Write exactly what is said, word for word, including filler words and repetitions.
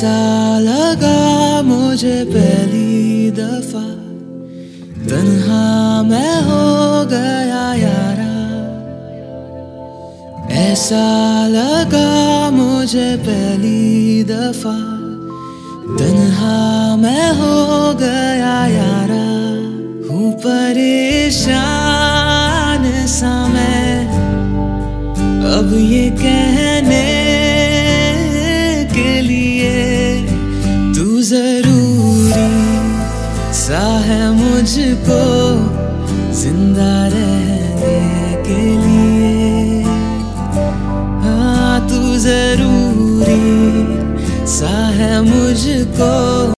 ऐसा लगा मुझे पहली दफा, तन्हा मैं हो गया यारा। ऐसा लगा मुझे पहली दफा, तन्हा मैं हो गया यारा। हूँ परेशान सा मैं अब ये कहने के लिए, तू जरूरी सा है मुझको जिंदा रहने के लिए। हाँ, तू जरूरी सा है मुझको।